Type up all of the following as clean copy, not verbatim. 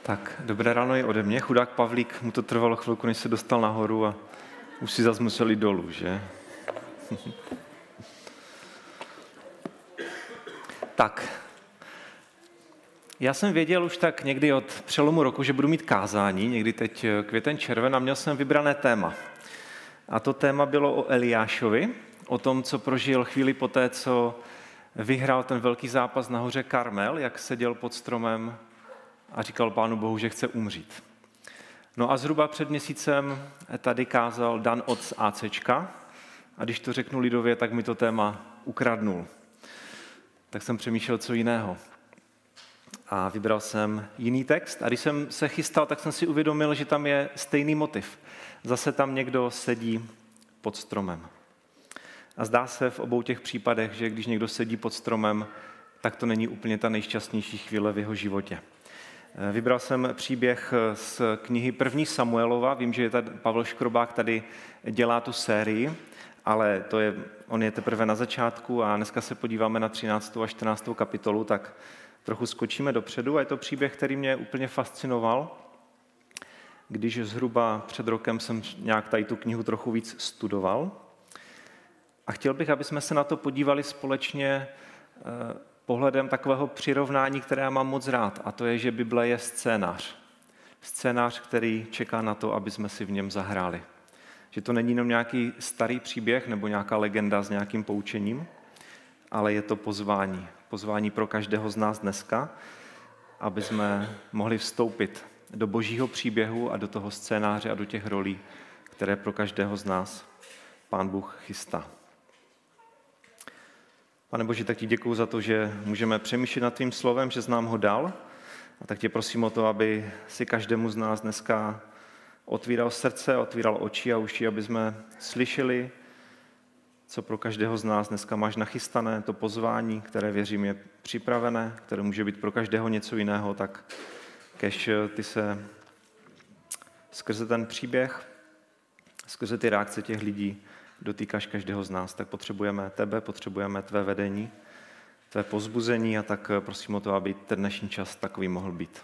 Tak, dobré ráno i ode mě. Chudák Pavlík, mu to trvalo chvilku, než se dostal nahoru a už si zase musel jít dolů, že? Tak, já jsem věděl už tak někdy od přelomu roku, že budu mít kázání, někdy teď květen, červen, a měl jsem vybrané téma. A to téma bylo o Eliášovi, o tom, co prožil chvíli poté, co vyhrál ten velký zápas na hoře Karmel, jak seděl pod stromem a říkal Pánu Bohu, že chce umřít. No a zhruba před měsícem tady kázal Dan od ACčka a když to řeknu lidově, tak mi to téma ukradnul. Tak jsem přemýšlel, co jiného. A vybral jsem jiný text a když jsem se chystal, tak jsem si uvědomil, že tam je stejný motiv. Zase tam někdo sedí pod stromem. A zdá se v obou těch případech, že když někdo sedí pod stromem, tak to není úplně ta nejšťastnější chvíle v jeho životě. Vybral jsem příběh z knihy 1. Samuelova. Vím, že Pavel Škrobák tady dělá tu sérii, ale on je teprve na začátku a dneska se podíváme na 13. a 14. kapitolu, tak trochu skočíme dopředu. A je to příběh, který mě úplně fascinoval, když zhruba před rokem jsem nějak tady tu knihu trochu víc studoval. A chtěl bych, aby jsme se na to podívali společně pohledem takového přirovnání, které já mám moc rád, a to je, že Bible je scénář. Scénář, který čeká na to, aby jsme si v něm zahráli. Že to není jenom nějaký starý příběh nebo nějaká legenda s nějakým poučením, ale je to pozvání. Pozvání pro každého z nás dneska, aby jsme mohli vstoupit do božího příběhu a do toho scénáře a do těch rolí, které pro každého z nás Pán Bůh chystá. Pane Bože, tak ti děkuju za to, že můžeme přemýšlet nad tvým slovem, že jsi nám ho dal. A tak tě prosím o to, aby si každému z nás dneska otvíral srdce, otvíral oči a uši, aby jsme slyšeli, co pro každého z nás dneska máš nachystané, to pozvání, které věřím je připravené, které může být pro každého něco jiného, tak kež ty se skrze ten příběh, skrze ty reakce těch lidí dotýkáš každého z nás, tak potřebujeme tebe, potřebujeme tvé vedení, tvé povzbuzení a tak prosím o to, aby ten dnešní čas takový mohl být.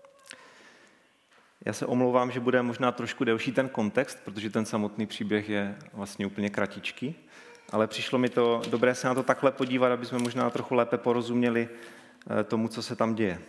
Já se omlouvám, že bude možná trošku delší ten kontext, protože ten samotný příběh je vlastně úplně kratičký, ale přišlo mi to dobré se na to takhle podívat, aby jsme možná trochu lépe porozuměli tomu, co se tam děje.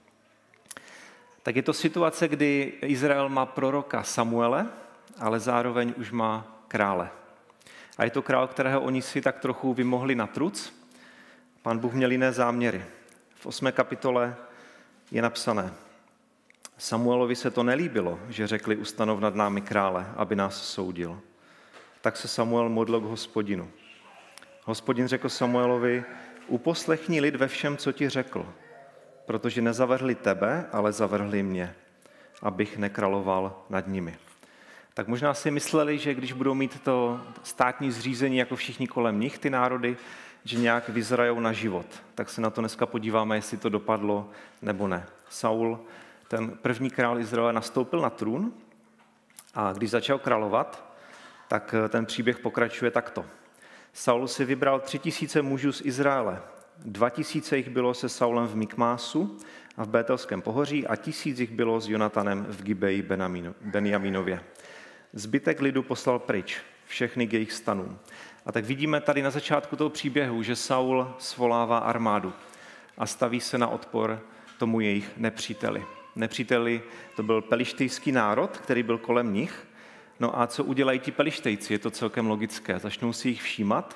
Tak je to situace, kdy Izrael má proroka Samuele, ale zároveň už má krále. A je to král, kterého oni si tak trochu vymohli na truc. Pán Bůh měl jiné záměry. V 8. kapitole je napsané: Samuelovi se to nelíbilo, že řekli ustanov nad námi krále, aby nás soudil. Tak se Samuel modlil k Hospodinu. Hospodin řekl Samuelovi: uposlechni lid ve všem, co ti řekl, protože nezavrhli tebe, ale zavrhli mě, abych nekráloval nad nimi. Tak možná si mysleli, že když budou mít to státní zřízení jako všichni kolem nich, ty národy, že nějak vyzrajou na život. Tak se na to dneska podíváme, jestli to dopadlo nebo ne. Saul, ten první král Izraele, nastoupil na trůn a když začal královat, tak ten příběh pokračuje takto. Saul si vybral 3000 mužů z Izraele. 2000 jich bylo se Saulem v Mikmásu a v Bételském pohoří a 1000 jich bylo s Jonatanem v Gibeji Benjaminově. Zbytek lidu poslal pryč, všechny k jejich stanům. A tak vidíme tady na začátku toho příběhu, že Saul svolává armádu a staví se na odpor tomu jejich nepříteli. Nepříteli to byl pelištejský národ, který byl kolem nich. No a co udělají ti pelištejci? Je to celkem logické. Začnou si jich všímat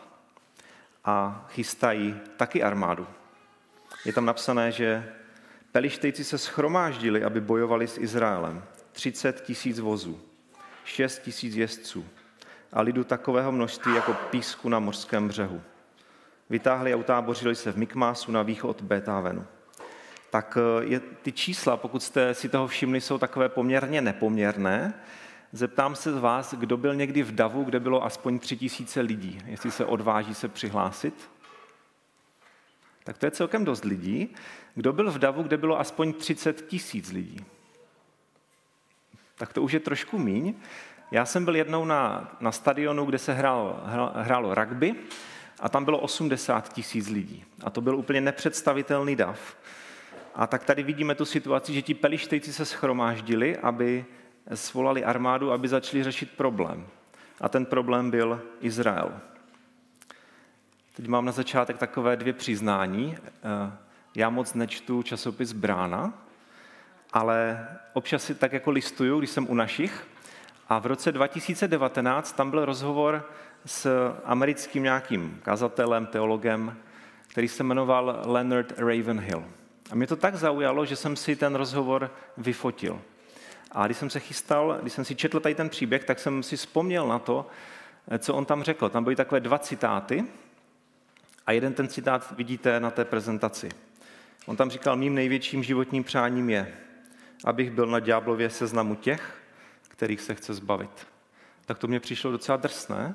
a chystají taky armádu. Je tam napsané, že pelištejci se shromáždili, aby bojovali s Izraelem. 30 000 vozů, 6 000 jezdců a lidu takového množství jako písku na mořském břehu. Vytáhli a utábořili se v Mikmásu na východ Bétávenu. Tak ty čísla, pokud jste si toho všimli, jsou takové poměrně nepoměrné. Zeptám se z vás, kdo byl někdy v davu, kde bylo aspoň 3000 lidí, jestli se odváží se přihlásit. Tak to je celkem dost lidí. Kdo byl v davu, kde bylo aspoň 30 000 lidí? Tak to už je trošku míň. Já jsem byl jednou na stadionu, kde se hrálo rugby a tam bylo 80 000 lidí. A to byl úplně nepředstavitelný dav. A tak tady vidíme tu situaci, že ti Pelištejci se shromáždili, aby svolali armádu, aby začali řešit problém. A ten problém byl Izrael. Teď mám na začátek takové 2 přiznání. Já moc nečtu časopis Brána, ale občas si tak jako listuju, když jsem u našich. A v roce 2019 tam byl rozhovor s americkým nějakým kazatelem, teologem, který se jmenoval Leonard Ravenhill. A mě to tak zaujalo, že jsem si ten rozhovor vyfotil. A když jsem se chystal, když jsem si četl tady ten příběh, tak jsem si vzpomněl na to, co on tam řekl. Tam byly takové 2 citáty a jeden ten citát vidíte na té prezentaci. On tam říkal, mým největším životním přáním je, abych byl na ďáblově seznamu těch, kterých se chce zbavit. Tak to mě přišlo docela drsné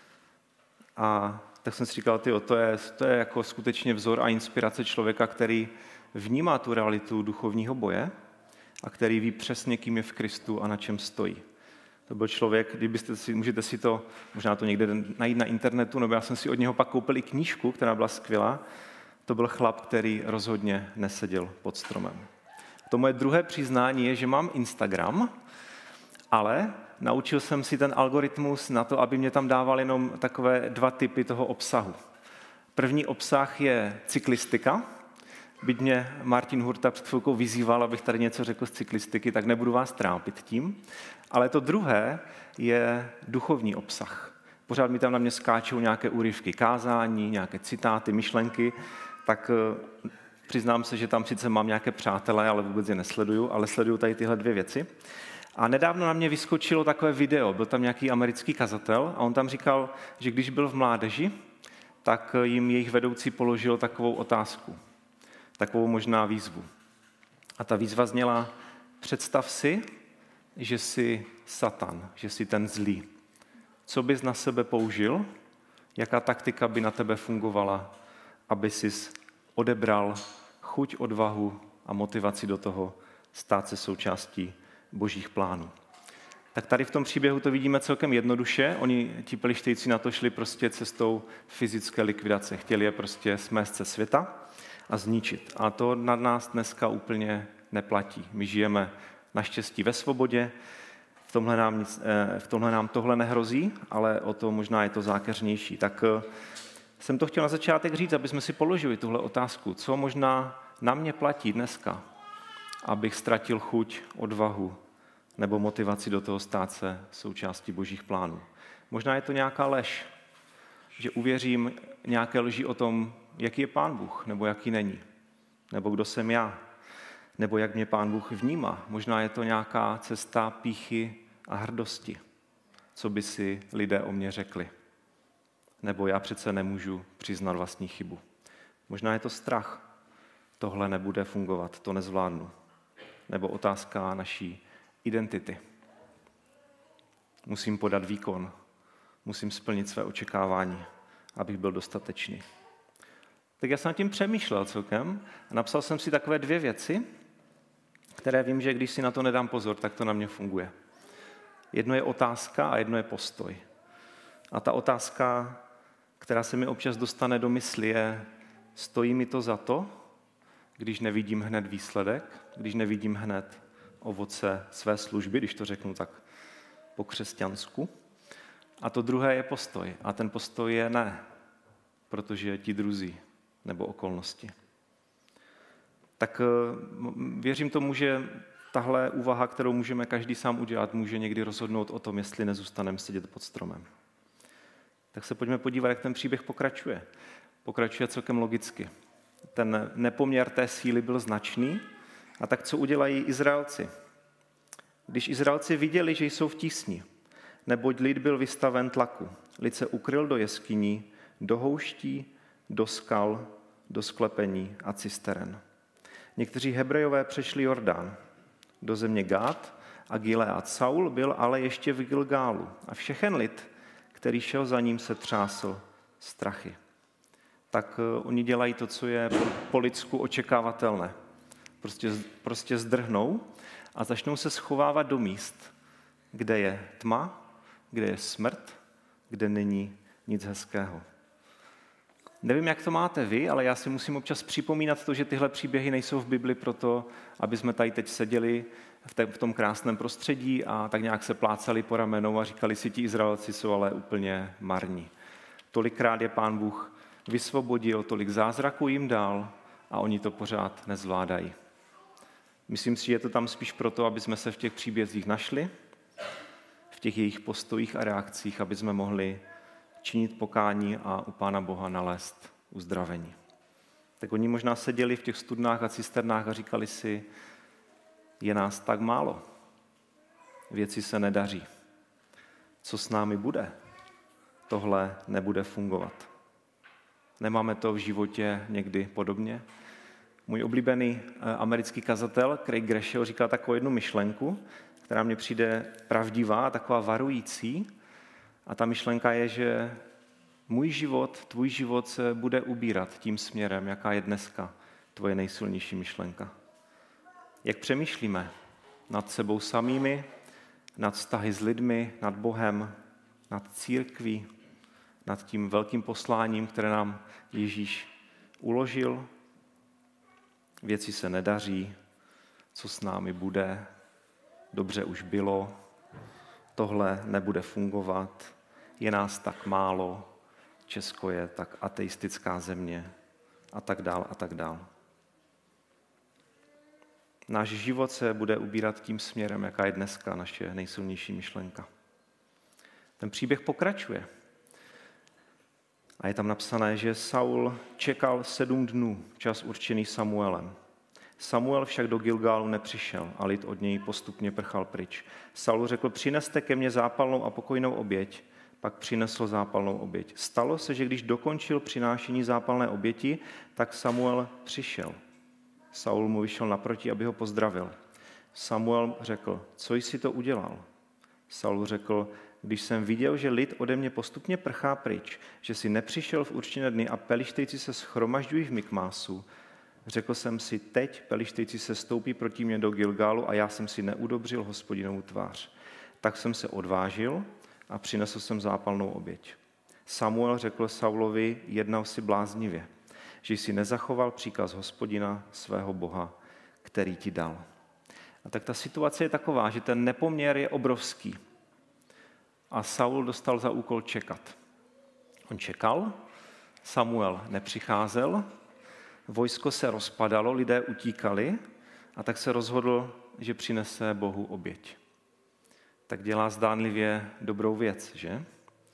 a tak jsem si říkal, to je jako skutečně vzor a inspirace člověka, který vnímá tu realitu duchovního boje a který ví přesně, kým je v Kristu a na čem stojí. To byl člověk, můžete si to, možná to někde najít na internetu, nebo já jsem si od něho pak koupil i knížku, která byla skvělá. To byl chlap, který rozhodně neseděl pod stromem. To moje druhé přiznání je, že mám Instagram, ale naučil jsem si ten algoritmus na to, aby mě tam dával jenom takové 2 typy toho obsahu. První obsah je cyklistika. Byť mě Martin Hurta před chvilkou vyzýval, abych tady něco řekl z cyklistiky, tak nebudu vás trápit tím. Ale to druhé je duchovní obsah. Pořád mi tam na mě skáčou nějaké úryvky kázání, nějaké citáty, myšlenky, tak přiznám se, že tam sice mám nějaké přátelé, ale vůbec je nesleduju, ale sleduju tady tyhle 2 věci. A nedávno na mě vyskočilo takové video, byl tam nějaký americký kazatel a on tam říkal, že když byl v mládeži, tak jim jejich vedoucí položil takovou otázku, takovou možná výzvu. A ta výzva zněla, představ si, že jsi Satan, že jsi ten zlý. Co bys na sebe použil? Jaká taktika by na tebe fungovala, aby jsi odebral chuť, odvahu a motivaci do toho stát se součástí božích plánů. Tak tady v tom příběhu to vidíme celkem jednoduše. Ti Pelištejci na to šli prostě cestou fyzické likvidace. Chtěli je prostě smést ze světa a zničit. A to na nás dneska úplně neplatí. My žijeme naštěstí ve svobodě, v tomhle nám tohle nehrozí, ale o to možná je to zákeřnější. Tak jsem to chtěl na začátek říct, aby jsme si položili tuhle otázku. Co možná na mě platí dneska, abych ztratil chuť, odvahu nebo motivaci do toho stát se součástí božích plánů. Možná je to nějaká lež, že uvěřím nějaké lži o tom, jaký je Pán Bůh, nebo jaký není, nebo kdo jsem já, nebo jak mě Pán Bůh vnímá. Možná je to nějaká cesta pýchy a hrdosti, co by si lidé o mě řekli. Nebo já přece nemůžu přiznat vlastní chybu. Možná je to strach, tohle nebude fungovat, to nezvládnu. Nebo otázka naší identity. Musím podat výkon, musím splnit své očekávání, abych byl dostatečný. Tak já jsem nad tím přemýšlel celkem a napsal jsem si takové 2 věci, které vím, že když si na to nedám pozor, tak to na mě funguje. Jedno je otázka a jedno je postoj. A ta otázka, která se mi občas dostane do mysli, je, stojí mi to za to, když nevidím hned výsledek, když nevidím hned ovoce své služby, když to řeknu tak po křesťansku. A to druhé je postoj. A ten postoj je ne, protože ti druzí nebo okolnosti. Tak věřím tomu, že tahle úvaha, kterou můžeme každý sám udělat, může někdy rozhodnout o tom, jestli nezůstaneme sedět pod stromem. Tak se pojďme podívat, jak ten příběh pokračuje. Pokračuje celkem logicky. Ten nepoměr té síly byl značný. A tak co udělají Izraelci? Když Izraelci viděli, že jsou v tísni, neboť lid byl vystaven tlaku, lid se ukryl do jeskyní, do houští, do skal, do sklepení a cisteren. Někteří Hebrejové přešli Jordán do země Gád a Gilead. Saul byl ale ještě v Gilgálu a všechen lid, který šel za ním, se třásl strachy. Tak oni dělají to, co je po lidsku očekávatelné. Prostě zdrhnou a začnou se schovávat do míst, kde je tma, kde je smrt, kde není nic hezkého. Nevím, jak to máte vy, ale já si musím občas připomínat to, že tyhle příběhy nejsou v Bibli proto, aby jsme tady teď seděli v tom krásném prostředí a tak nějak se plácali po ramenou a říkali si, ti Izraelci jsou ale úplně marní. Tolikrát je Pán Bůh vysvobodil, tolik zázraků jim dal a oni to pořád nezvládají. Myslím si, že je to tam spíš proto, aby jsme se v těch příbězích našli, v těch jejich postojích a reakcích, aby jsme mohli činit pokání a u Pána Boha nalézt uzdravení. Tak oni možná seděli v těch studnách a cisternách a říkali si, je nás tak málo, věci se nedaří. Co s námi bude? Tohle nebude fungovat. Nemáme to v životě někdy podobně? Můj oblíbený americký kazatel Craig Groeschel říká takovou jednu myšlenku, která mně přijde pravdivá, taková varující. A ta myšlenka je, že můj život, tvůj život se bude ubírat tím směrem, jaká je dneska tvoje nejsilnější myšlenka. Jak přemýšlíme nad sebou samými, nad vztahy s lidmi, nad Bohem, nad církví, nad tím velkým posláním, které nám Ježíš uložil. Věci se nedaří, co s námi bude, dobře už bylo, tohle nebude fungovat, je nás tak málo, Česko je tak ateistická země a tak dál a tak dál. Náš život se bude ubírat tím směrem, jaká je dneska naše nejsilnější myšlenka. Ten příběh pokračuje. A je tam napsané, že Saul čekal 7 dnů, čas určený Samuelem. Samuel však do Gilgálu nepřišel a lid od něj postupně prchal pryč. Saul řekl, přineste ke mně zápalnou a pokojnou oběť, pak přinesl zápalnou oběť. Stalo se, že když dokončil přinášení zápalné oběti, tak Samuel přišel. Saul mu vyšel naproti, aby ho pozdravil. Samuel řekl, co jsi to udělal? Saul řekl, když jsem viděl, že lid ode mě postupně prchá pryč, že si nepřišel v určené dny a Pelištejci se shromažďují v Mikmásu, řekl jsem si, teď Pelištejci se stoupí proti mě do Gilgálu a já jsem si neudobřil Hospodinovu tvář. Tak jsem se odvážil a přinesl jsem zápalnou oběť. Samuel řekl Saulovi, jednal si bláznivě, že jsi nezachoval příkaz Hospodina svého Boha, který ti dal. A tak ta situace je taková, že ten nepoměr je obrovský. A Saul dostal za úkol čekat. On čekal, Samuel nepřicházel, vojsko se rozpadalo, lidé utíkali a tak se rozhodl, že přinese Bohu oběť. Tak dělá zdánlivě dobrou věc, že?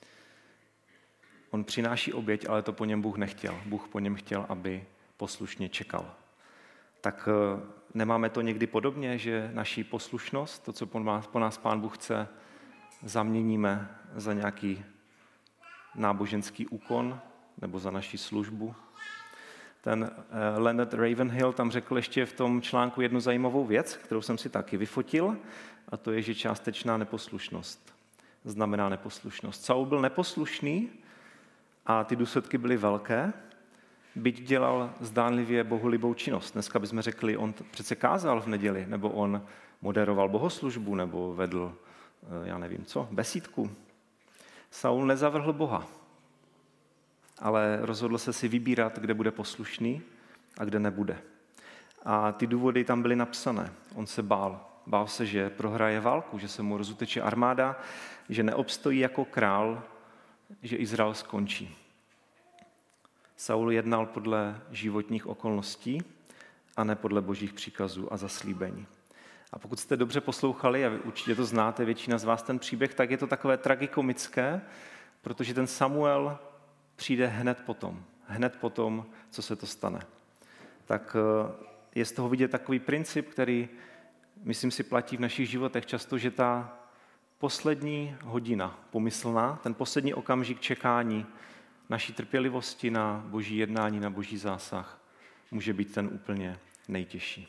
On přináší oběť, ale to po něm Bůh nechtěl. Bůh po něm chtěl, aby poslušně čekal. Tak nemáme to někdy podobně, že naší poslušnost, to, co po nás Pán Bůh chce, zaměníme za nějaký náboženský úkon nebo za naši službu. Ten Leonard Ravenhill tam řekl ještě v tom článku jednu zajímavou věc, kterou jsem si taky vyfotil, a to je, že částečná neposlušnost znamená neposlušnost. Saul byl neposlušný a ty důsledky byly velké, byť dělal zdánlivě bohulibou činnost. Dneska bychom řekli, on přece kázal v neděli, nebo on moderoval bohoslužbu, nebo vedl, já nevím co, besídku. Saul nezavrhl Boha, ale rozhodl se si vybírat, kde bude poslušný a kde nebude. A ty důvody tam byly napsané. On se bál. Bál se, že prohraje válku, že se mu rozuteče armáda, že neobstojí jako král, že Izrael skončí. Saul jednal podle životních okolností a ne podle božích příkazů a zaslíbení. A pokud jste dobře poslouchali, a určitě to znáte, většina z vás ten příběh, tak je to takové tragikomické, protože ten Samuel přijde hned potom, co se to stane. Tak je z toho vidět takový princip, který, myslím si, platí v našich životech často, že ta poslední hodina pomyslná, ten poslední okamžik čekání naší trpělivosti na boží jednání, na boží zásah, může být ten úplně nejtěžší.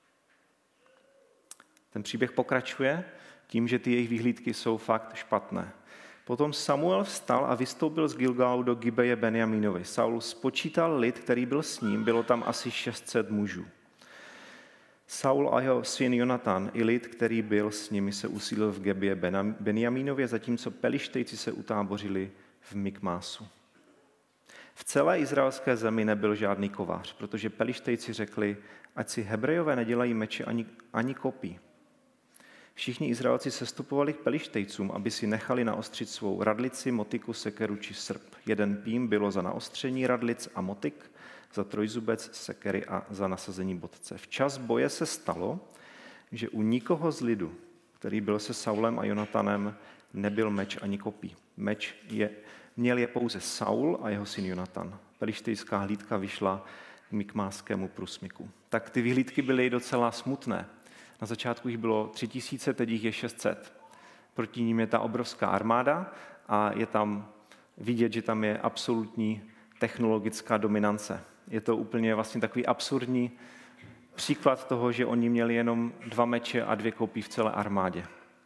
Ten příběh pokračuje tím, že ty jejich vyhlídky jsou fakt špatné. Potom Samuel vstal a vystoupil z Gilgálu do Gibeje Benjamínovi. Saul spočítal lid, který byl s ním, bylo tam asi 600 mužů. Saul a jeho syn Jonatan i lid, který byl s nimi, se usídlil v Gibeje Benjamínově, zatímco Pelištejci se utábořili v Mikmásu. V celé izraelské zemi nebyl žádný kovář, protože Pelištejci řekli, ať si Hebrejové nedělají meče ani kopí. Všichni Izraelci sestupovali k Pelištejcům, aby si nechali naostřit svou radlici, motiku, sekeru či srp. Jeden pím bylo za naostření radlic a motik, za trojzubec, sekery a za nasazení bodce. Včas boje se stalo, že u nikoho z lidu, který byl se Saulem a Jonatanem, nebyl meč ani kopí. Měl je pouze Saul a jeho syn Jonatan. Pelištejská hlídka vyšla k mikmáskému průsmyku. Tak ty vyhlídky byly docela smutné. Na začátku jich bylo 3000, teď jich je 600. Proti ním je ta obrovská armáda a je tam vidět, že tam je absolutní technologická dominance. Je to úplně vlastně takový absurdní příklad toho, že oni měli jenom 2 meče a 2 kopí v celé armádě.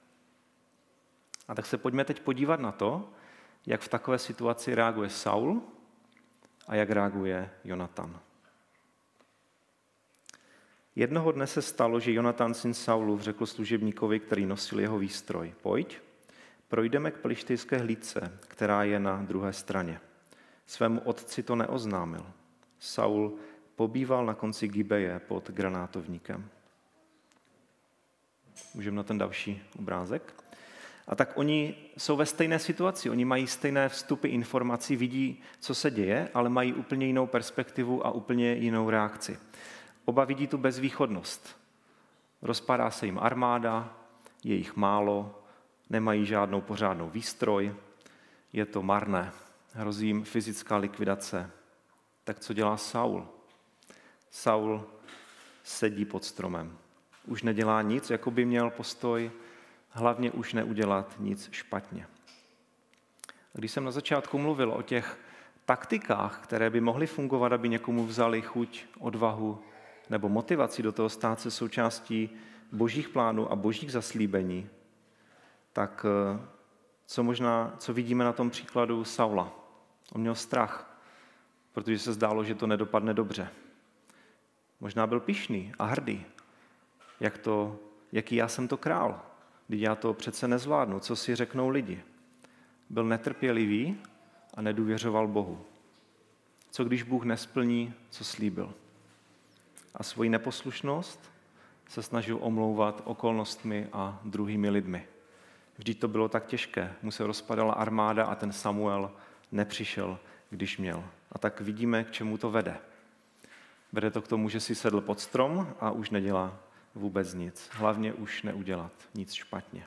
A tak se pojďme teď podívat na to, jak v takové situaci reaguje Saul a jak reaguje Jonatan. Jednoho dne se stalo, že Jonatan, syn Saulův, řekl služebníkovi, který nosil jeho výstroj: Pojď, projdeme k pelištejské hlídce, která je na druhé straně. Svému otci to neoznámil. Saul pobýval na konci Gibeje pod granátovníkem. Můžeme na ten další obrázek. A tak oni jsou ve stejné situaci, oni mají stejné vstupy informací, vidí, co se děje, ale mají úplně jinou perspektivu a úplně jinou reakci. Oba vidí tu bezvýchodnost. Rozpadá se jim armáda, je jich málo, nemají žádnou pořádnou výstroj, je to marné, hrozí jim fyzická likvidace. Tak co dělá Saul? Saul sedí pod stromem. Už nedělá nic, jako by měl postoj, hlavně už neudělat nic špatně. Když jsem na začátku mluvil o těch taktikách, které by mohly fungovat, aby někomu vzali chuť, odvahu nebo motivaci do toho stát se součástí božích plánů a božích zaslíbení, tak co vidíme na tom příkladu Saula? On měl strach, protože se zdálo, že to nedopadne dobře. Možná byl pyšný a hrdý. Jaký já jsem to král? Když já to přece nezvládnu, co si řeknou lidi? Byl netrpělivý a nedůvěřoval Bohu. Co když Bůh nesplní, co slíbil? A svoji neposlušnost se snažil omlouvat okolnostmi a druhými lidmi. Vždyť to bylo tak těžké. Mu se rozpadala armáda a ten Samuel nepřišel, když měl. A tak vidíme, k čemu to vede. Vede to k tomu, že si sedl pod strom a už nedělá vůbec nic. Hlavně už neudělat nic špatně.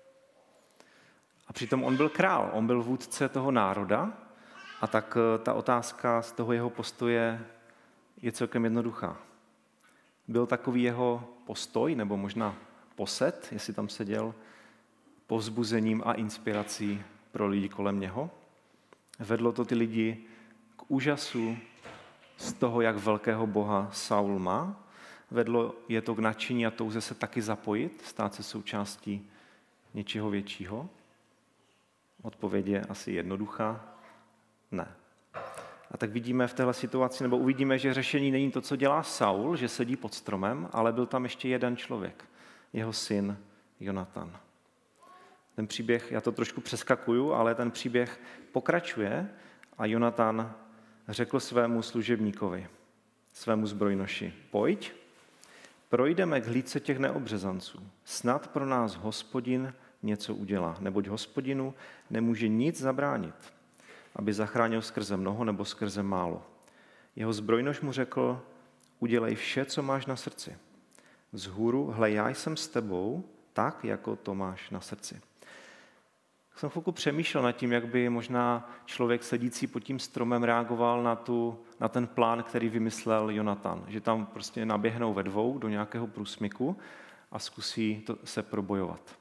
A přitom on byl král, on byl vůdce toho národa a tak ta otázka z toho jeho postoje je celkem jednoduchá. Byl takový jeho postoj, nebo možná posed, jestli tam seděl, povzbuzením a inspirací pro lidi kolem něho? Vedlo to ty lidi k úžasu z toho, jak velkého Boha Saul má? Vedlo je to k nadšení a touze se taky zapojit, stát se součástí něčeho většího? Odpověď je asi jednoduchá. Ne. A tak vidíme v téhle situaci, nebo uvidíme, že řešení není to, co dělá Saul, že sedí pod stromem, ale byl tam ještě jeden člověk, jeho syn Jonatan. Ten příběh, já to trošku přeskakuju, ale ten příběh pokračuje a Jonatan řekl svému služebníkovi, svému zbrojnoši: Pojď, projdeme k hlídce těch neobřezanců. Snad pro nás Hospodin něco udělá, neboť Hospodinu nemůže nic zabránit, aby zachránil skrze mnoho nebo skrze málo. Jeho zbrojnoš mu řekl: Udělej vše, co máš na srdci. Vzhůru, hle, já jsem s tebou, tak, jako to máš na srdci. Jsem chvilku přemýšlel nad tím, jak by možná člověk sedící pod tím stromem reagoval na ten plán, který vymyslel Jonatan. Že tam prostě naběhnou ve dvou do nějakého průsmyku a zkusí se probojovat.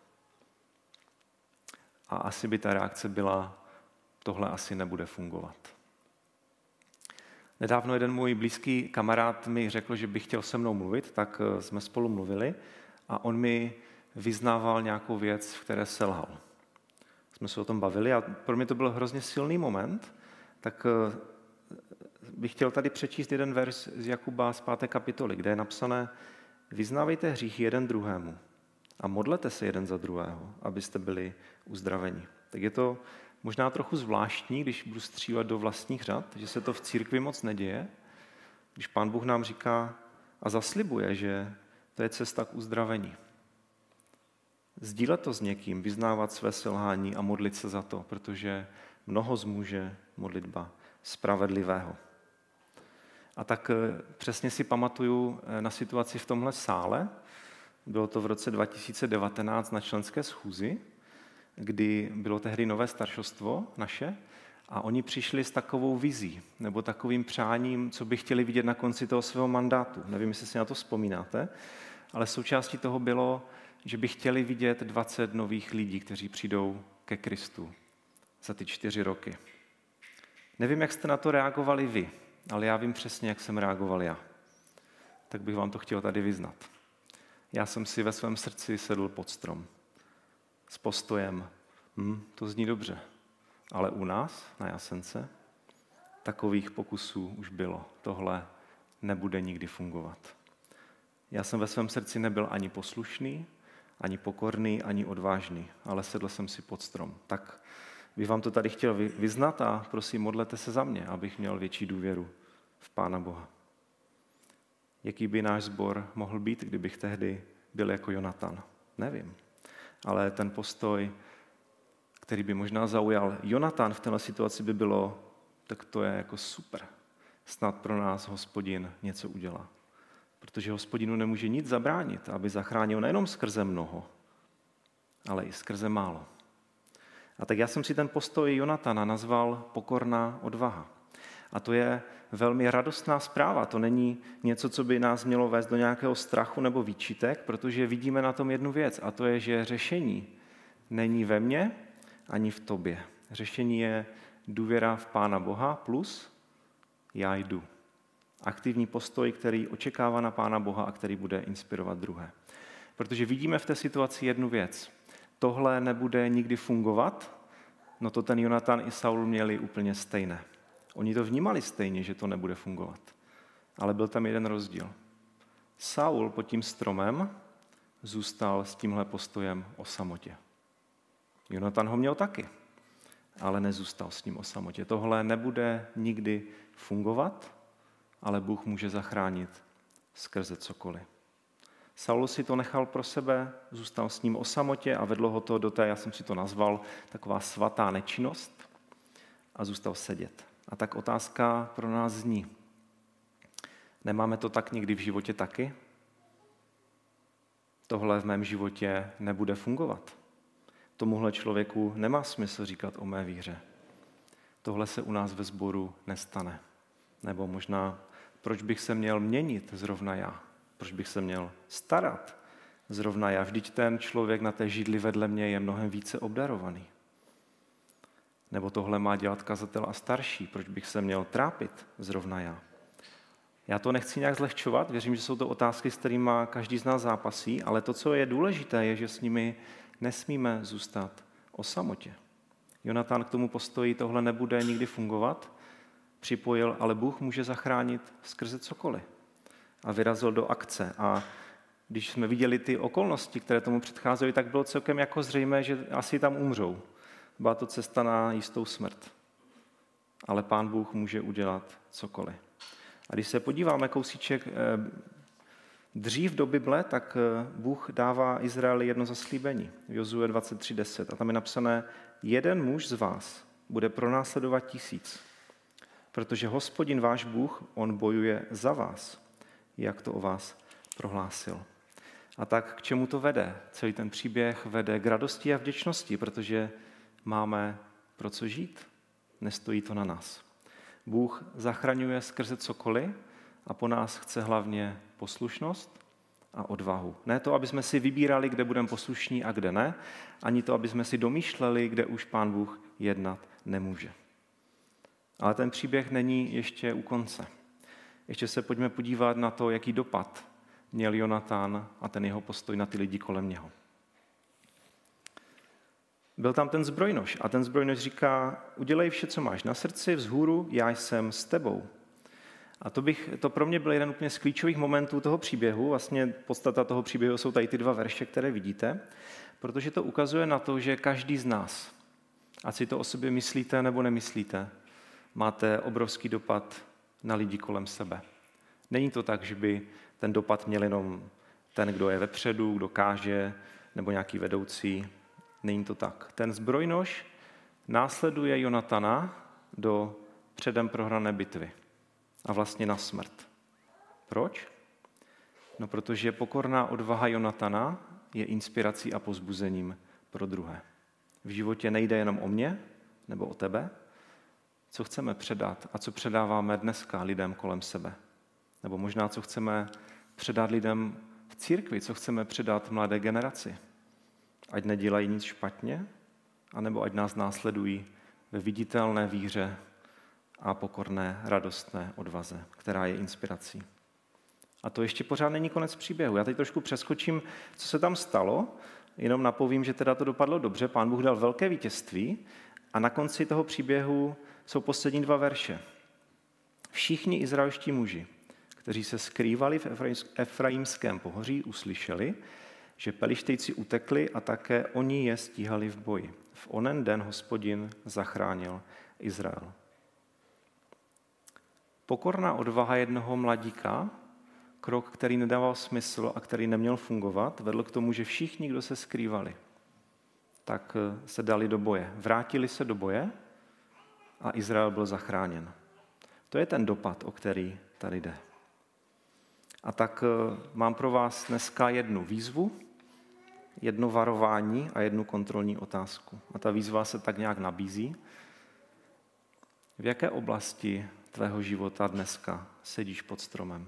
A asi by ta reakce byla: tohle asi nebude fungovat. Nedávno jeden můj blízký kamarád mi řekl, že by chtěl se mnou mluvit, tak jsme spolu mluvili a on mi vyznával nějakou věc, v které selhal. Jsme se o tom bavili a pro mě to byl hrozně silný moment, tak bych chtěl tady přečíst jeden verš z Jakuba z 5. kapitoly, kde je napsané: Vyznávejte hříchy jeden druhému a modlete se jeden za druhého, abyste byli uzdraveni. Tak je to možná trochu zvláštní, když budu střílet do vlastních řad, že se to v církvi moc neděje, když Pán Bůh nám říká a zaslibuje, že to je cesta k uzdravení. Sdílet to s někým, vyznávat své selhání a modlit se za to, protože mnoho zmůže modlitba spravedlivého. A tak přesně si pamatuju na situaci v tomhle sále. Bylo to v roce 2019 na členské schůzi, kdy bylo tehdy nové staršostvo naše a oni přišli s takovou vizí nebo takovým přáním, co by chtěli vidět na konci toho svého mandátu. Nevím, jestli si na to vzpomínáte, ale součástí toho bylo, že by chtěli vidět 20 nových lidí, kteří přijdou ke Kristu za ty 4 roky. Nevím, jak jste na to reagovali vy, ale já vím přesně, jak jsem reagoval já. Tak bych vám to chtěl tady vyznat. Já jsem si ve svém srdci sedl pod strom s postojem, to zní dobře, ale u nás na Jasence takových pokusů už bylo. Tohle nebude nikdy fungovat. Já jsem ve svém srdci nebyl ani poslušný, ani pokorný, ani odvážný, ale sedl jsem si pod strom. Tak bych vám to tady chtěl vyznat a prosím, modlete se za mě, abych měl větší důvěru v Pána Boha. Jaký by náš sbor mohl být, kdybych tehdy byl jako Jonatan? Nevím. Ale ten postoj, který by možná zaujal Jonatan v této situaci, by bylo, tak to je jako super. Snad pro nás Hospodin něco udělá. Protože Hospodinu nemůže nic zabránit, aby zachránil nejenom skrze mnoho, ale i skrze málo. A tak já jsem si ten postoj Jonatana nazval pokorná odvaha. A to je velmi radostná zpráva. To není něco, co by nás mělo vést do nějakého strachu nebo výčitek, protože vidíme na tom jednu věc, a to je, že řešení není ve mně ani v tobě. Řešení je důvěra v Pána Boha plus já jdu. Aktivní postoj, který očekává na Pána Boha a který bude inspirovat druhé. Protože vidíme v té situaci jednu věc. Tohle nebude nikdy fungovat, no to ten Jonatan i Saul měli úplně stejné. Oni to vnímali stejně, že to nebude fungovat. Ale byl tam jeden rozdíl. Saul pod tím stromem zůstal s tímhle postojem o samotě. Jonatan ho měl taky, ale nezůstal s ním o samotě. Tohle nebude nikdy fungovat, ale Bůh může zachránit skrze cokoliv. Saul si to nechal pro sebe, zůstal s ním o samotě a vedlo ho to do té, já jsem si to nazval, taková svatá nečinnost a zůstal sedět. A tak otázka pro nás zní. Nemáme to tak někdy v životě taky? Tohle v mém životě nebude fungovat. Tomuhle člověku nemá smysl říkat o mé víře. Tohle se u nás ve sboru nestane. Nebo možná, proč bych se měl měnit zrovna já? Proč bych se měl starat zrovna já? Vždyť ten člověk na té židli vedle mě je mnohem více obdarovaný. Nebo tohle má dělat kazatel a starší, proč bych se měl trápit zrovna já? Já to nechci nějak zlehčovat, věřím, že jsou to otázky, s kterými každý z nás zápasí, ale to, co je důležité, je, že s nimi nesmíme zůstat o samotě. Jonatan k tomu postoji tohle nebude nikdy fungovat, připojil, ale Bůh může zachránit skrze cokoliv. A vyrazil do akce. A když jsme viděli ty okolnosti, které tomu předcházely, tak bylo celkem jako zřejmé, že asi tam umřou. Byla to cesta na jistou smrt. Ale Pán Bůh může udělat cokoliv. A když se podíváme kousíček dřív do Bible, tak Bůh dává Izraeli jedno zaslíbení. V Jozue 23:10. A tam je napsané, jeden muž z vás bude pronásledovat 1000. Protože Hospodin váš Bůh, on bojuje za vás, jak to o vás prohlásil. A tak k čemu to vede? Celý ten příběh vede k radosti a vděčnosti, protože máme pro co žít. Nestojí to na nás. Bůh zachraňuje skrze cokoliv a po nás chce hlavně poslušnost a odvahu. Ne to, aby jsme si vybírali, kde budeme poslušní a kde ne, ani to, aby jsme si domýšleli, kde už Pán Bůh jednat nemůže. Ale ten příběh není ještě u konce. Ještě se pojďme podívat na to, jaký dopad měl Jonatan a ten jeho postoj na ty lidi kolem něho. Byl tam ten zbrojnož a ten zbrojnož říká, udělej vše, co máš na srdci, vzhůru, já jsem s tebou. A to pro mě byl jeden úplně z klíčových momentů toho příběhu. Vlastně podstata toho příběhu jsou tady ty 2 verše, které vidíte, protože to ukazuje na to, že každý z nás, Ať si to o sobě myslíte nebo nemyslíte, máte obrovský dopad na lidi kolem sebe. Není to tak, že by ten dopad měl jenom ten, kdo je vepředu, kdo káže, nebo nějaký vedoucí. Není to tak. Ten zbrojnož následuje Jonatana do předem prohrané bitvy a vlastně na smrt. Proč? No, protože pokorná odvaha Jonatana je inspirací a povzbuzením pro druhé. V životě nejde jenom o mě nebo o tebe, co chceme předat a co předáváme dneska lidem kolem sebe. Nebo možná, co chceme předat lidem v církvi, co chceme předat mladé generaci. Ať nedělají nic špatně, anebo ať nás následují ve viditelné víře a pokorné, radostné odvaze, která je inspirací. A to ještě pořád není konec příběhu. Já teď trošku přeskočím, co se tam stalo, jenom napovím, že teda to dopadlo dobře, Pán Bůh dal velké vítězství a na konci toho příběhu jsou poslední 2 verše. Všichni izraelští muži, kteří se skrývali v Efraimském pohoří, uslyšeli, že Pelištejci utekli a také oni je stíhali v boji. V onen den Hospodin zachránil Izrael. Pokorná odvaha jednoho mladíka, krok, který nedával smysl a který neměl fungovat, vedl k tomu, že všichni, kdo se skrývali, tak se dali do boje. Vrátili se do boje a Izrael byl zachráněn. To je ten dopad, o který tady jde. A tak mám pro vás dneska jednu výzvu, jedno varování a jednu kontrolní otázku. A ta výzva se tak nějak nabízí. V jaké oblasti tvého života dneska sedíš pod stromem?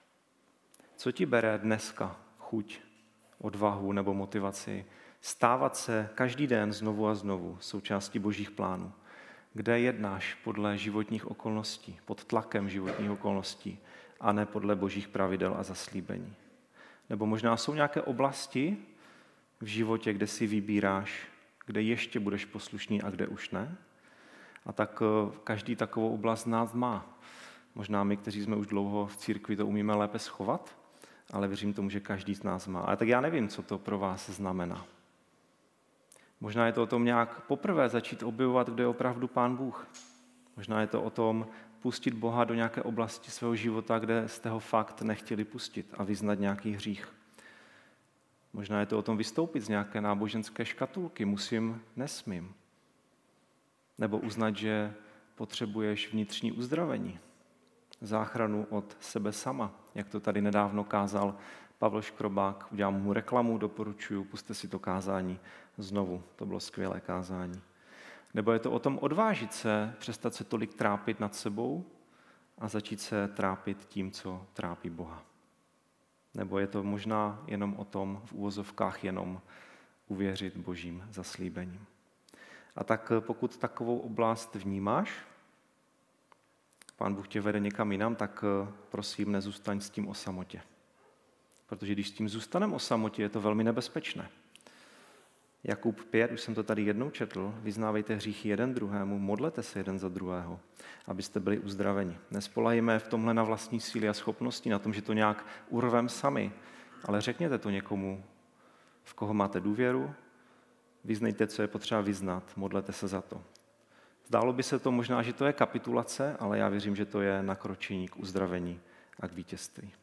Co ti bere dneska chuť, odvahu nebo motivaci stávat se každý den znovu a znovu součástí Božích plánů? Kde jednáš podle životních okolností, pod tlakem životních okolností a ne podle Božích pravidel a zaslíbení? Nebo možná jsou nějaké oblasti v životě, kde si vybíráš, kde ještě budeš poslušný a kde už ne? A tak každý takovou oblast z nás má. Možná my, kteří jsme už dlouho v církvi, to umíme lépe schovat, ale věřím tomu, že každý z nás má. Ale tak já nevím, co to pro vás znamená. Možná je to o tom nějak poprvé začít objevovat, kde je opravdu Pán Bůh. Možná je to o tom pustit Boha do nějaké oblasti svého života, kde jste ho fakt nechtěli pustit a vyznat nějaký hřích. Možná je to o tom vystoupit z nějaké náboženské škatulky, musím, nesmím. Nebo uznat, že potřebuješ vnitřní uzdravení, záchranu od sebe sama, jak to tady nedávno kázal Pavel Škrobák. Udělám mu reklamu, doporučuji, pusťte si to kázání znovu, to bylo skvělé kázání. Nebo je to o tom odvážit se, přestat se tolik trápit nad sebou a začít se trápit tím, co trápí Boha. Nebo je to možná jenom o tom, v úvozovkách jenom uvěřit Božím zaslíbením. A tak pokud takovou oblast vnímáš, Pán Bůh tě vede někam jinam, tak prosím, nezůstaň s tím o samotě. Protože když s tím zůstaneme o samotě, je to velmi nebezpečné. Jakub 5, už jsem to tady jednou četl, vyznávejte hříchy jeden druhému, modlete se jeden za druhého, abyste byli uzdraveni. Nespolahejme v tomhle na vlastní síly a schopnosti, na tom, že to nějak urvem sami, ale řekněte to někomu, v koho máte důvěru, vyznejte, co je potřeba vyznat, modlete se za to. Zdálo by se to možná, že to je kapitulace, ale já věřím, že to je nakročení k uzdravení a k vítězství.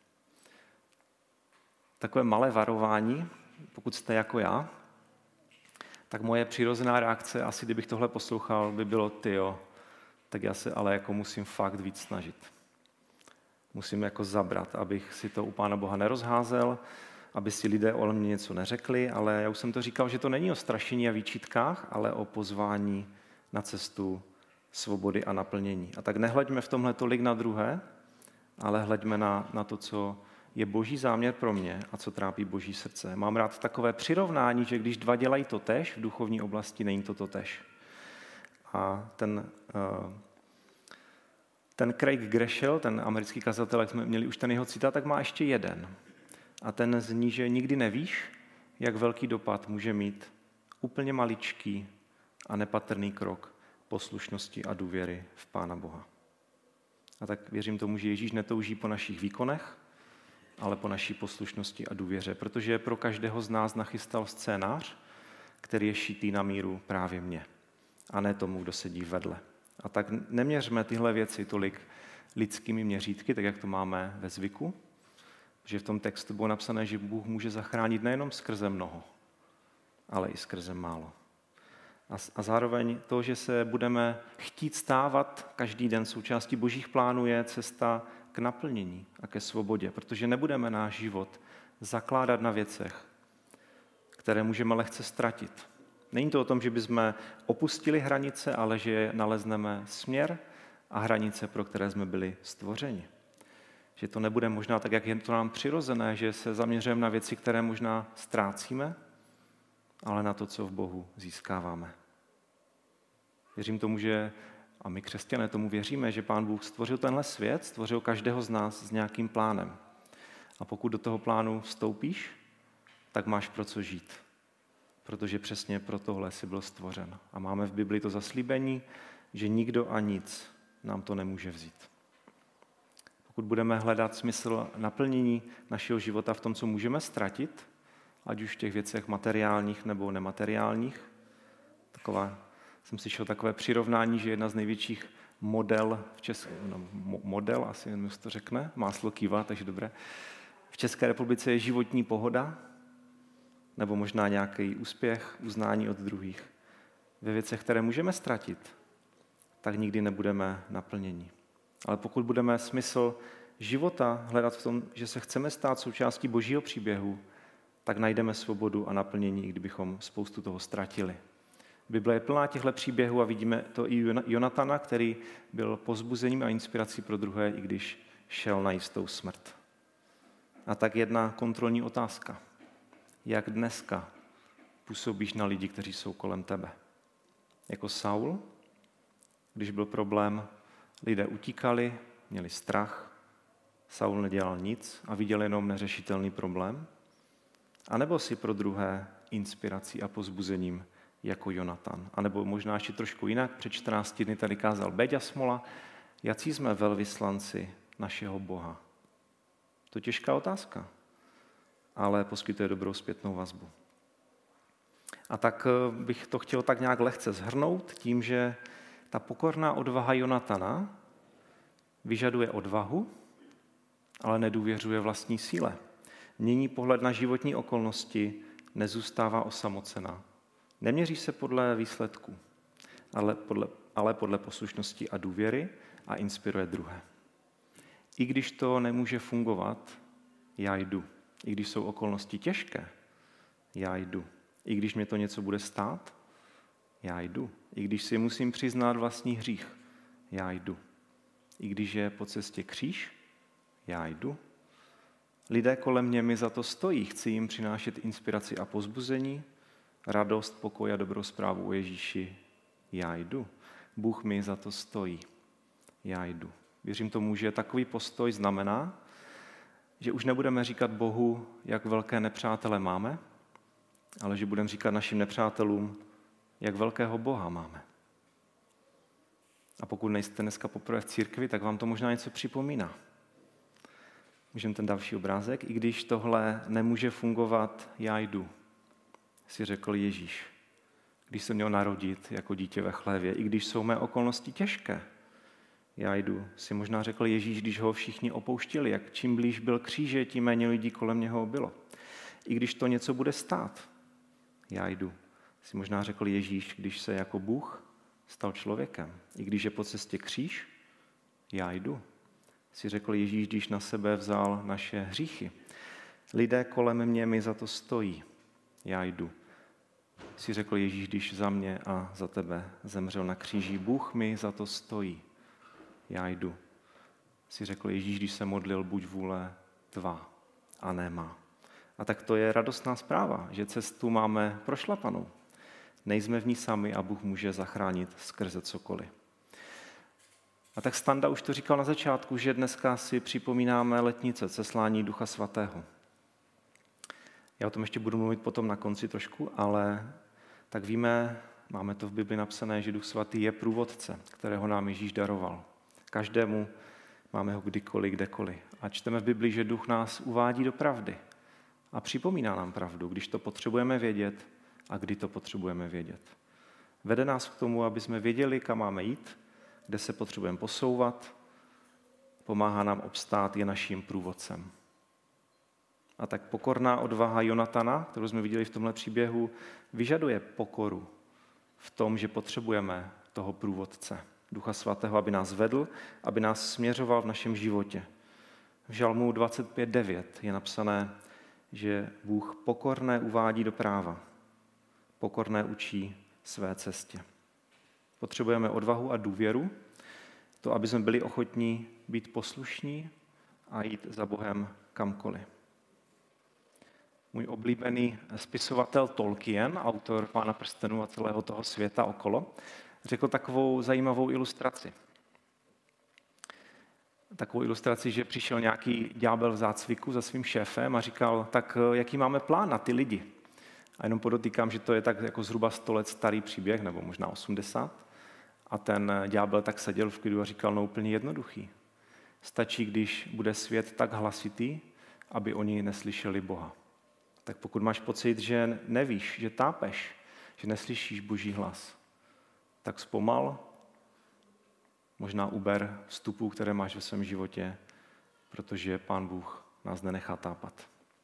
Takové malé varování, pokud jste jako já, tak moje přirozená reakce, asi kdybych tohle poslouchal, by bylo tyjo, tak já se ale jako musím fakt víc snažit. Musím jako zabrat, abych si to u Pána Boha nerozházel, aby si lidé o mě něco neřekli, ale já už jsem to říkal, že to není o strašení a výčitkách, ale o pozvání na cestu svobody a naplnění. A tak nehleďme v tomhle tolik na druhé, ale hleďme na to, co je Boží záměr pro mě a co trápí Boží srdce. Mám rád takové přirovnání, že když dva dělají totéž, v duchovní oblasti není to totéž. A ten Craig Groeschel, ten americký kazatel, jak jsme měli už ten jeho citát, tak má ještě jeden. A ten zní, že nikdy nevíš, jak velký dopad může mít úplně maličký a nepatrný krok poslušnosti a důvěry v Pána Boha. A tak věřím tomu, že Ježíš netouží po našich výkonech, ale po naší poslušnosti a důvěře, protože pro každého z nás nachystal scénář, který je šitý na míru právě mně. a ne tomu, kdo sedí vedle. A tak neměřme tyhle věci tolik lidskými měřítky, tak jak to máme ve zvyku, že v tom textu bylo napsané, že Bůh může zachránit nejenom skrze mnoho, ale i skrze málo. A zároveň to, že se budeme chtít stávat každý den součástí Božích plánů, je cesta k naplnění a ke svobodě, protože nebudeme náš život zakládat na věcech, které můžeme lehce ztratit. Není to o tom, že bychom opustili hranice, ale že nalezneme směr a hranice, pro které jsme byli stvořeni. Že to nebude možná tak, jak je to nám přirozené, že se zaměřujeme na věci, které možná ztrácíme, ale na to, co v Bohu získáváme. Věřím tomu, a my křesťané tomu věříme, že Pán Bůh stvořil tenhle svět, stvořil každého z nás s nějakým plánem. A pokud do toho plánu vstoupíš, tak máš pro co žít. Protože přesně pro tohle jsi byl stvořen. A máme v Bibli to zaslíbení, že nikdo a nic nám to nemůže vzít. Pokud budeme hledat smysl naplnění našeho života v tom, co můžeme ztratit, ať už v těch věcech materiálních nebo nemateriálních, jsem slyšel takové přirovnání, že jedna z největších model, asi jen to řekne, máslo kývá, takže dobré. V České republice je životní pohoda, nebo možná nějaký úspěch, uznání od druhých. Ve věcech, které můžeme ztratit, tak nikdy nebudeme naplněni. Ale pokud budeme smysl života hledat v tom, že se chceme stát součástí Božího příběhu, tak najdeme svobodu a naplnění, i kdybychom spoustu toho ztratili. Bible je plná těchto příběhů a vidíme to i Jonatana, který byl povzbuzením a inspirací pro druhé, i když šel na jistou smrt. A tak jedna kontrolní otázka. Jak dneska působíš na lidi, kteří jsou kolem tebe? Jako Saul, když byl problém, lidé utíkali, měli strach, Saul nedělal nic a viděl jenom neřešitelný problém? A nebo si pro druhé inspirací a povzbuzením jako Jonatan? A nebo možná ještě trošku jinak, před 14 dny tady kázal Béďa Smola, jací jsme velvyslanci našeho Boha? To je těžká otázka, ale poskytuje dobrou zpětnou vazbu. A tak bych to chtěl tak nějak lehce shrnout tím, že ta pokorná odvaha Jonatana vyžaduje odvahu, ale nedůvěřuje vlastní síle. Mění pohled na životní okolnosti, nezůstává osamocená. Neměří se podle výsledků, ale podle poslušnosti a důvěry a inspiruje druhé. I když to nemůže fungovat, já jdu. I když jsou okolnosti těžké, já jdu. I když mě to něco bude stát, já jdu. I když si musím přiznat vlastní hřích, já jdu. I když je po cestě kříž, já jdu. Lidé kolem mě mi za to stojí, chci jim přinášet inspiraci a povzbuzení, radost, pokoj a dobrou zprávu o Ježíši, já jdu. Bůh mi za to stojí, já jdu. Věřím tomu, že takový postoj znamená, že už nebudeme říkat Bohu, jak velké nepřátele máme, ale že budeme říkat našim nepřátelům, jak velkého Boha máme. A pokud nejste dneska poprvé v církvi, tak vám to možná něco připomíná. Můžeme ten další obrázek. I když tohle nemůže fungovat, já jdu, si řekl Ježíš, když se měl narodit jako dítě ve chlévě. I když jsou mé okolnosti těžké, já jdu, si možná řekl Ježíš, když ho všichni opouštěli. Jak čím blíž byl kříže, tím méně lidí kolem něho bylo. I když to něco bude stát, já jdu, si možná řekl Ježíš, když se jako Bůh stal člověkem. I když je po cestě kříž, já jdu, si řekl Ježíš, když na sebe vzal naše hříchy. Lidé kolem mě mi za to stojí, já jdu, si řekl Ježíš, když za mě a za tebe zemřel na kříži. Bůh mi za to stojí, já jdu, si řekl Ježíš, když se modlil, buď vůle tvá a ne má. A tak to je radostná zpráva, že cestu máme prošlapanou. Nejsme v ní sami a Bůh může zachránit skrze cokoliv. A tak Standa už to říkal na začátku, že dneska si připomínáme letnice, seslání Ducha Svatého. Já o tom ještě budu mluvit potom na konci trošku, ale tak víme, máme to v Bibli napsané, že Duch Svatý je průvodce, kterého nám Ježíš daroval. Každému máme ho kdykoliv, kdekoliv. A čteme v Bibli, že Duch nás uvádí do pravdy a připomíná nám pravdu, když to potřebujeme vědět a kdy to potřebujeme vědět. Vede nás k tomu, aby jsme věděli, kam máme jít, kde se potřebujeme posouvat. Pomáhá nám obstát, je naším průvodcem. A tak pokorná odvaha Jonatana, kterou jsme viděli v tomhle příběhu, vyžaduje pokoru v tom, že potřebujeme toho průvodce, Ducha Svatého, aby nás vedl, aby nás směřoval v našem životě. V Žalmu 25:9 je napsané, že Bůh pokorné uvádí do práva, pokorné učí své cestě. Potřebujeme odvahu a důvěru, to, aby jsme byli ochotní být poslušní a jít za Bohem kamkoliv. Můj oblíbený spisovatel Tolkien, autor Pána prstenů a celého toho světa okolo, řekl takovou zajímavou ilustraci. Takovou ilustraci, že přišel nějaký ďábel v zácviku za svým šéfem a říkal, tak jaký máme plán na ty lidi? A jenom podotýkám, že to je tak jako zhruba 100 let starý příběh, nebo možná 80. A ten ďábel tak seděl v klidu a říkal, no úplně jednoduchý. Stačí, když bude svět tak hlasitý, aby oni neslyšeli Boha. Tak pokud máš pocit, že nevíš, že tápeš, že neslyšíš Boží hlas, tak zpomal, možná uber vstupů, které máš ve svém životě, protože Pán Bůh nás nenechá tápat.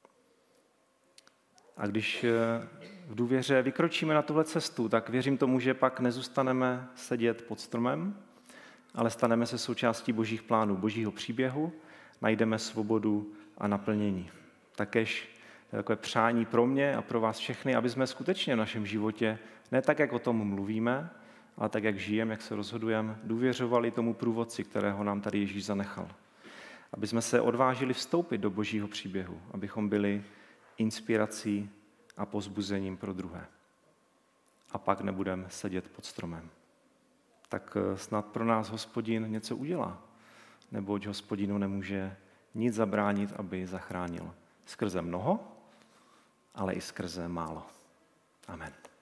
A když v důvěře vykročíme na tuhle cestu, tak věřím tomu, že pak nezůstaneme sedět pod stromem, ale staneme se součástí Božích plánů, Božího příběhu, najdeme svobodu a naplnění. Takéž takové přání pro mě a pro vás všechny, aby jsme skutečně v našem životě, ne tak, jak o tom mluvíme, ale tak, jak žijeme, jak se rozhodujeme, důvěřovali tomu průvodci, kterého nám tady Ježíš zanechal. Aby jsme se odvážili vstoupit do Božího příběhu, abychom byli inspirací a povzbuzením pro druhé. A pak nebudeme sedět pod stromem. Tak snad pro nás Hospodin něco udělá, neboť Hospodinu nemůže nic zabránit, aby zachránil skrze mnoho, ale i skrze málo. Amen.